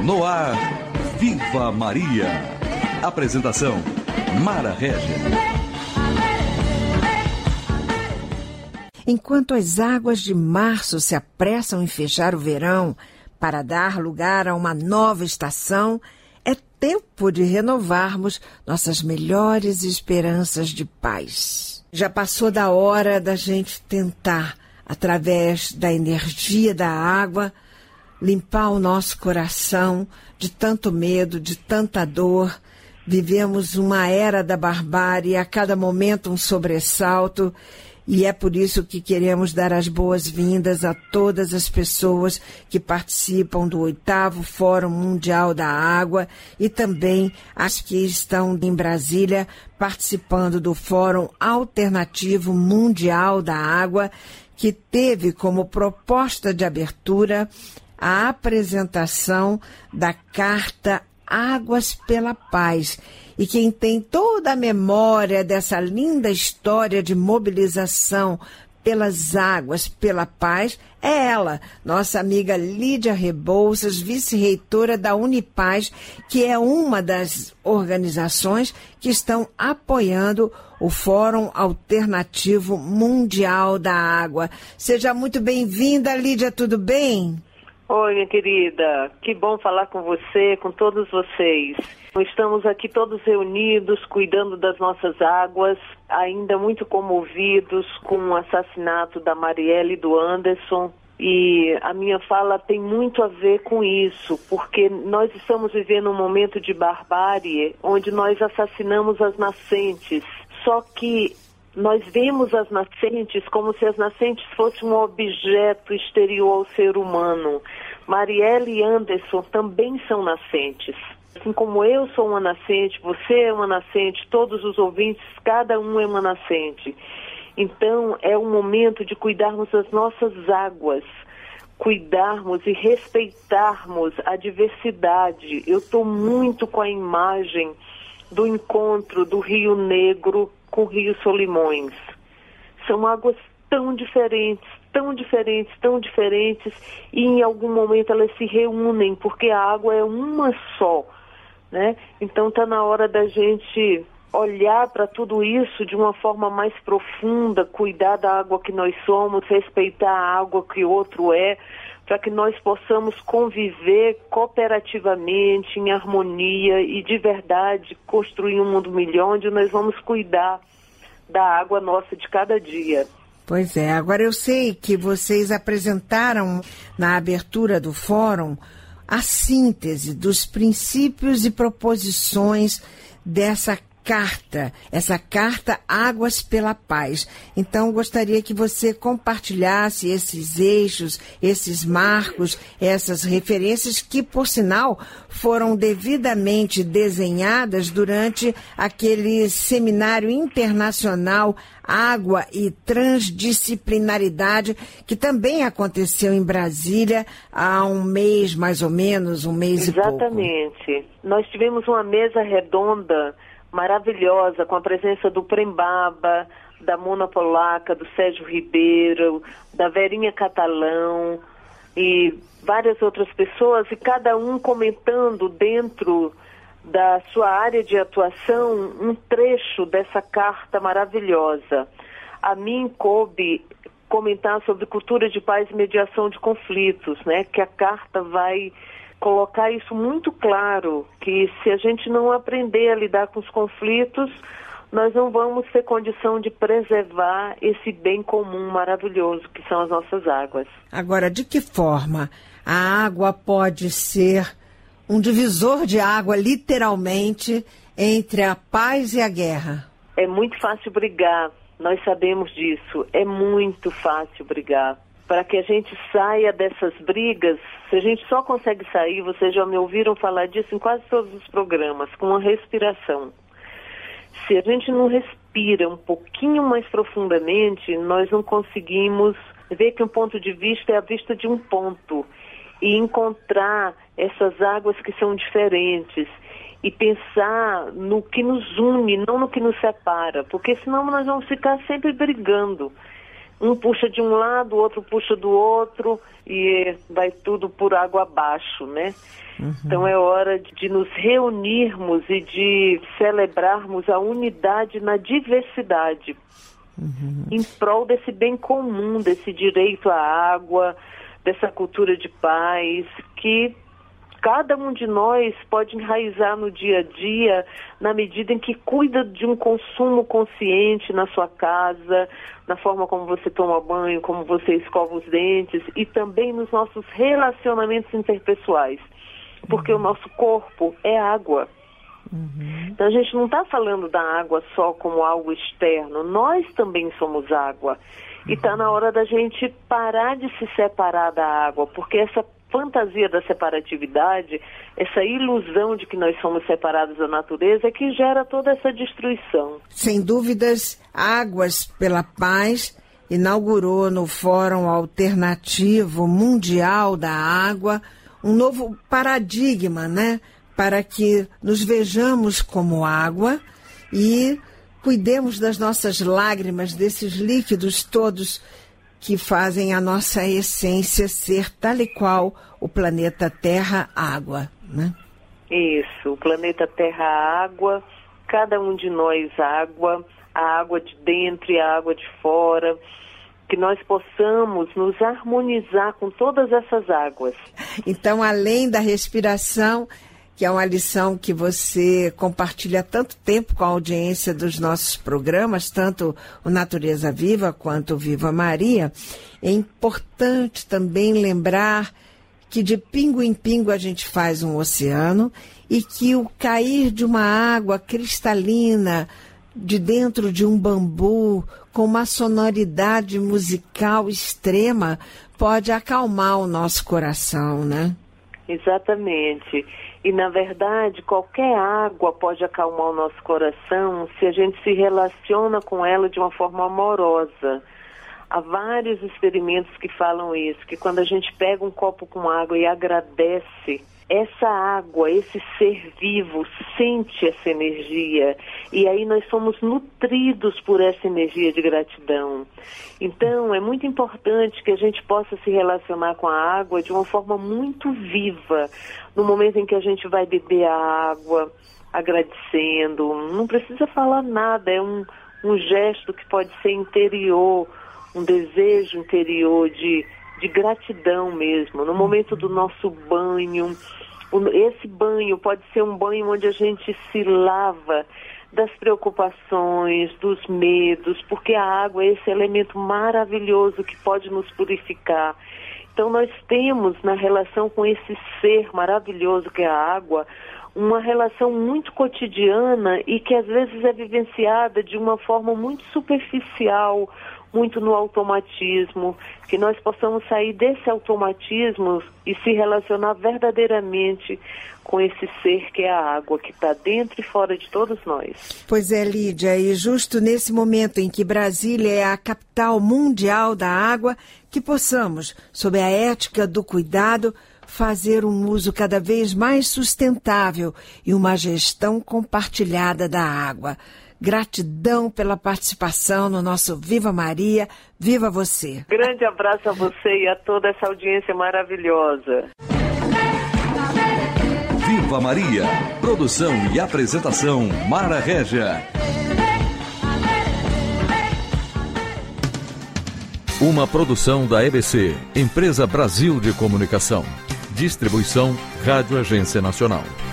No ar, Viva Maria. Apresentação, Mara Régia. Enquanto as águas de março se apressam em fechar o verão para dar lugar a uma nova estação, é tempo de renovarmos nossas melhores esperanças de paz. Já passou da hora da gente tentar, através da energia da água, limpar o nosso coração de tanto medo, de tanta dor. Vivemos uma era da barbárie, a cada momento um sobressalto, e é por isso que queremos dar as boas-vindas a todas as pessoas que participam do 8º Fórum Mundial da Água e também as que estão em Brasília participando do Fórum Alternativo Mundial da Água, que teve como proposta de abertura a apresentação da Carta Águas pela Paz. E quem tem toda a memória dessa linda história de mobilização pelas águas, pela paz, é ela, nossa amiga Lídia Rebouças, vice-reitora da Unipaz, que é uma das organizações que estão apoiando o Fórum Alternativo Mundial da Água. Seja muito bem-vinda, Lídia, tudo bem? Oi, minha querida, que bom falar com você, com todos vocês. Estamos aqui todos reunidos, cuidando das nossas águas, ainda muito comovidos com o assassinato da Marielle e do Anderson. E a minha fala tem muito a ver com isso, porque nós estamos vivendo um momento de barbárie, onde nós assassinamos as nascentes. Só que nós vemos as nascentes como se as nascentes fossem um objeto exterior ao ser humano. Marielle e Anderson também são nascentes. Assim como eu sou uma nascente, você é uma nascente, todos os ouvintes, cada um é uma nascente. Então, é um momento de cuidarmos das nossas águas, cuidarmos e respeitarmos a diversidade. Eu estou muito com a imagem do encontro do Rio Negro com o Rio Solimões. São águas tão diferentes, tão diferentes, tão diferentes, e em algum momento elas se reúnem, porque a água é uma só, né? Então está na hora da gente olhar para tudo isso de uma forma mais profunda, cuidar da água que nós somos, respeitar a água que o outro é, para que nós possamos conviver cooperativamente, em harmonia e de verdade construir um mundo melhor, onde nós vamos cuidar da água nossa de cada dia. Pois é, agora eu sei que vocês apresentaram na abertura do fórum a síntese dos princípios e proposições dessa carta, essa carta Águas pela Paz. Então, gostaria que você compartilhasse esses eixos, esses marcos, essas referências que, por sinal, foram devidamente desenhadas durante aquele seminário internacional Água e Transdisciplinaridade, que também aconteceu em Brasília há um mês, mais ou menos, um mês Exatamente. E pouco. Nós tivemos uma mesa redonda maravilhosa, com a presença do Prembaba, da Mona Polaca, do Sérgio Ribeiro, da Verinha Catalão e várias outras pessoas, e cada um comentando dentro da sua área de atuação um trecho dessa carta maravilhosa. A mim coube comentar sobre cultura de paz e mediação de conflitos, né? Que a carta vai colocar isso muito claro, que se a gente não aprender a lidar com os conflitos, nós não vamos ter condição de preservar esse bem comum maravilhoso que são as nossas águas. Agora, de que forma a água pode ser um divisor de água, literalmente, entre a paz e a guerra? É muito fácil brigar, nós sabemos disso, é muito fácil brigar. Para que a gente saia dessas brigas, se a gente só consegue sair, vocês já me ouviram falar disso em quase todos os programas, com uma respiração. Se a gente não respira um pouquinho mais profundamente, nós não conseguimos ver que um ponto de vista é a vista de um ponto e encontrar essas águas que são diferentes e pensar no que nos une, não no que nos separa, porque senão nós vamos ficar sempre brigando. um puxa de um lado, o outro puxa do outro e vai tudo por água abaixo, né? Então é hora de nos reunirmos e de celebrarmos a unidade na diversidade, em prol desse bem comum, desse direito à água, dessa cultura de paz, que cada um de nós pode enraizar no dia a dia, na medida em que cuida de um consumo consciente na sua casa, na forma como você toma banho, como você escova os dentes e também nos nossos relacionamentos interpessoais. Porque o nosso corpo é água. Então a gente não está falando da água só como algo externo, nós também somos água. E está na hora da gente parar de se separar da água, porque essa fantasia da separatividade, essa ilusão de que nós somos separados da natureza é que gera toda essa destruição. Sem dúvidas, Águas pela Paz inaugurou no Fórum Alternativo Mundial da Água um novo paradigma, né? Para que nos vejamos como água e cuidemos das nossas lágrimas, desses líquidos todos que fazem a nossa essência ser tal e qual o planeta Terra-Água, né? Isso, o planeta Terra-Água, cada um de nós água, a água de dentro e a água de fora, que nós possamos nos harmonizar com todas essas águas. Então, além da respiração, que é uma lição que você compartilha há tanto tempo com a audiência dos nossos programas, tanto o Natureza Viva quanto o Viva Maria, é importante também lembrar que de pingo em pingo a gente faz um oceano e que o cair de uma água cristalina de dentro de um bambu com uma sonoridade musical extrema pode acalmar o nosso coração, né? Exatamente. E, na verdade, qualquer água pode acalmar o nosso coração se a gente se relaciona com ela de uma forma amorosa. Há vários experimentos que falam isso, que quando a gente pega um copo com água e agradece, essa água, esse ser vivo, sente essa energia. E aí nós somos nutridos por essa energia de gratidão. Então, é muito importante que a gente possa se relacionar com a água de uma forma muito viva. No momento em que a gente vai beber a água, agradecendo, não precisa falar nada, é um gesto que pode ser interior, um desejo interior de gratidão mesmo. No momento do nosso banho, esse banho pode ser um banho onde a gente se lava das preocupações, dos medos, porque a água é esse elemento maravilhoso que pode nos purificar. Então nós temos na relação com esse ser maravilhoso que é a água, uma relação muito cotidiana e que às vezes é vivenciada de uma forma muito superficial, muito no automatismo, que nós possamos sair desse automatismo e se relacionar verdadeiramente com esse ser que é a água, que está dentro e fora de todos nós. Pois é, Lídia, e justo nesse momento em que Brasília é a capital mundial da água, que possamos, sob a ética do cuidado, fazer um uso cada vez mais sustentável e uma gestão compartilhada da água. Gratidão pela participação no nosso Viva Maria, Viva Você. Grande abraço a você e a toda essa audiência maravilhosa. Viva Maria, produção e apresentação Mara Régia. Uma produção da EBC, Empresa Brasil de Comunicação. Distribuição Rádio Agência Nacional.